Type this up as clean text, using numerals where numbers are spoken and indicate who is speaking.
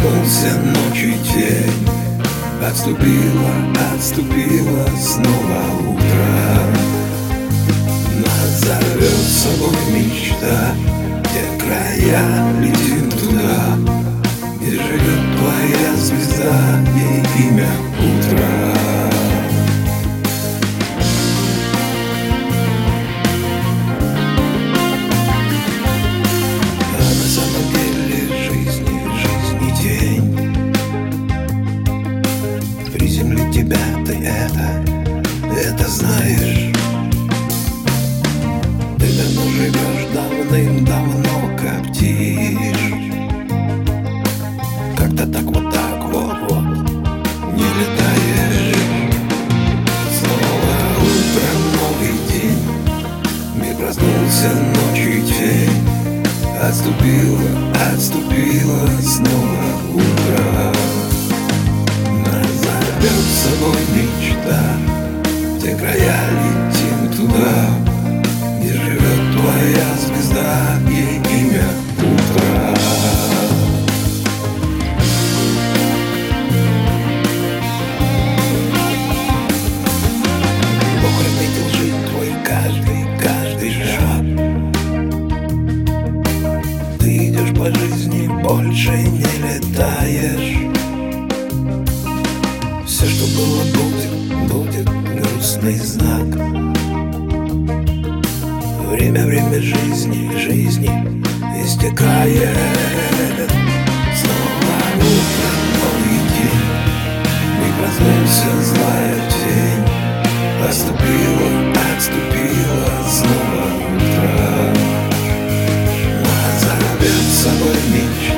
Speaker 1: проснулся ночью тень. Отступила, отступила снова утро. Нас зовет с собой мечта, те края, летим туда, где живет твоя звезда, ей имя утро. Приземлить тебя ты это знаешь. Ты давно живешь, давным-давно коптишь. Как-то так вот не летаешь. Снова утром новый день. Мир проснулся ночью тень. Отступила, отступила снова утро. Берет с собой мечта, те края, летим туда, где живет твоя звезда, ей имя утро. Бог разметил жизнь твой каждый шаг. Ты идешь по жизни, больше не летаешь. Все, что было, будет грустный знак. Время жизни истекает. Снова утро, новый день. И проснулся злая тень. Отступила снова утро. Нас зовет с собой мечта.